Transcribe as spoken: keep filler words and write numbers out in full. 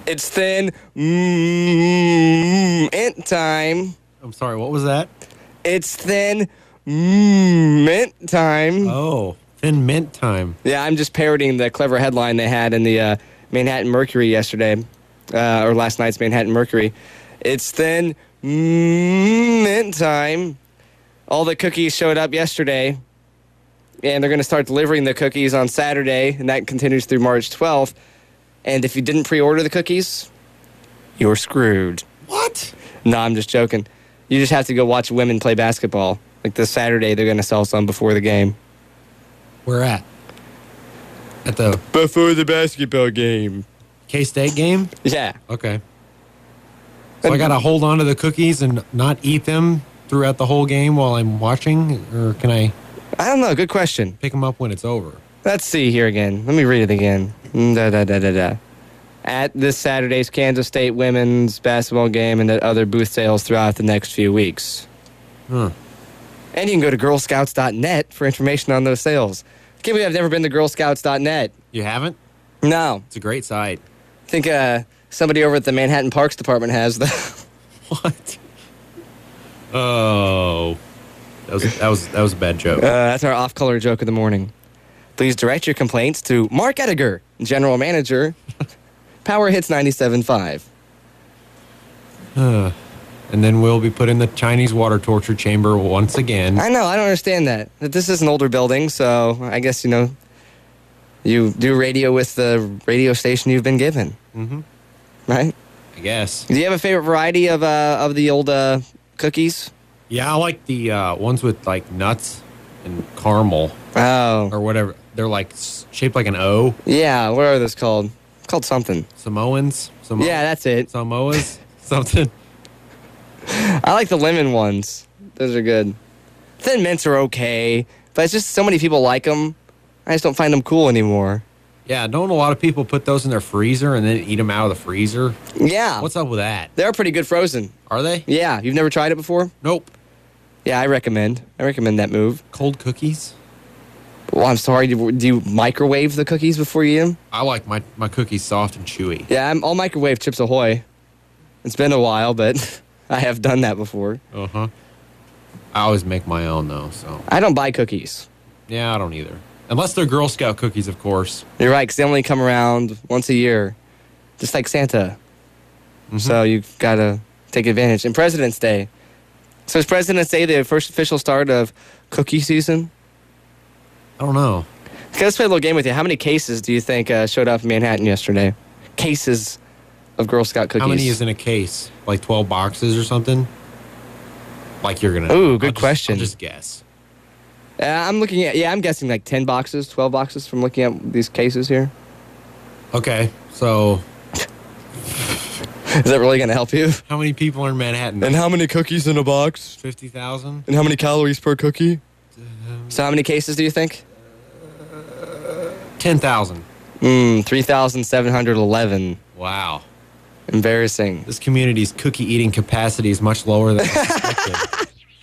It's thin mm, mint time. I'm sorry, what was that? It's thin mm, mint time. Oh, thin mint time. Yeah, I'm just parodying the clever headline they had in the uh, Manhattan Mercury yesterday, uh, or last night's Manhattan Mercury. It's thin mm, mint time. All the cookies showed up yesterday, and they're going to start delivering the cookies on Saturday, and that continues through March twelfth. And if you didn't pre-order the cookies, you're screwed. What? No, I'm just joking. You just have to go watch women play basketball. Like this Saturday, they're going to sell some before the game. Where at? At the Before the basketball game. K-State game? Yeah. Okay. So I got to hold on to the cookies and not eat them throughout the whole game while I'm watching? Or can I I don't know. Good question. pick them up when it's over? Let's see here again. Let me read it again. Da, da, da, da, da. At this Saturday's Kansas State women's basketball game and at other booth sales throughout the next few weeks. Huh. And you can go to girl scouts dot net for information on those sales. I can't believe I've never been to girl scouts dot net. You haven't? No. It's a great site. I think uh, somebody over at the Manhattan Parks Department has the... What? Oh. That was that was that was a bad joke. Uh, that's our off-color joke of the morning. Please direct your complaints to Mark Ediger, General Manager, Power Hits ninety-seven point five. Uh, and then we'll be put in the Chinese water torture chamber once again. I know, I don't understand that. That This is an older building, so I guess, you know, you do radio with the radio station you've been given. Mm-hmm. Right? I guess. Do you have a favorite variety of uh, of the old uh, cookies? Yeah, I like the uh, ones with like nuts and caramel Oh. or whatever. They're like s- shaped like an O. Yeah, what are those called? Called something. Samoans. Samo- Yeah, that's it. Samoas. Something. I like the lemon ones. Those are good. Thin mints are okay, but it's just so many people like them. I just don't find them cool anymore. Yeah, don't a lot of people put those in their freezer and then eat them out of the freezer? Yeah. What's up with that? They're pretty good frozen. Are they? Yeah, you've never tried it before? Nope. Yeah, I recommend. I recommend that move. Cold cookies? Well, I'm sorry. Do, do you microwave the cookies before you eat them? I like my, my cookies soft and chewy. Yeah, I'm, I'll microwave Chips Ahoy. It's been a while, but I have done that before. Uh-huh. I always make my own, though, so. I don't buy cookies. Yeah, I don't either. Unless they're Girl Scout cookies, of course. You're right, because they only come around once a year, just like Santa. Mm-hmm. So you've got to take advantage. And President's Day. So is President's Day the first official start of cookie season? I don't know. Okay, let's play a little game with you. How many cases do you think uh, showed up in Manhattan yesterday? Cases of Girl Scout cookies. How many is in a case? Like twelve boxes or something? Like you're going to... Ooh, good I'll just, question. I'll just guess. Uh, I'm looking at, yeah, I'm guessing like ten boxes, twelve boxes from looking at these cases here. Okay, so Is that really going to help you? how many people are in Manhattan? And how many cookies in a box? fifty thousand? And how many calories per cookie? So how many cases do you think? ten thousand. Mm, three thousand seven hundred eleven. Wow. Embarrassing. This community's cookie eating capacity is much lower than I suspected.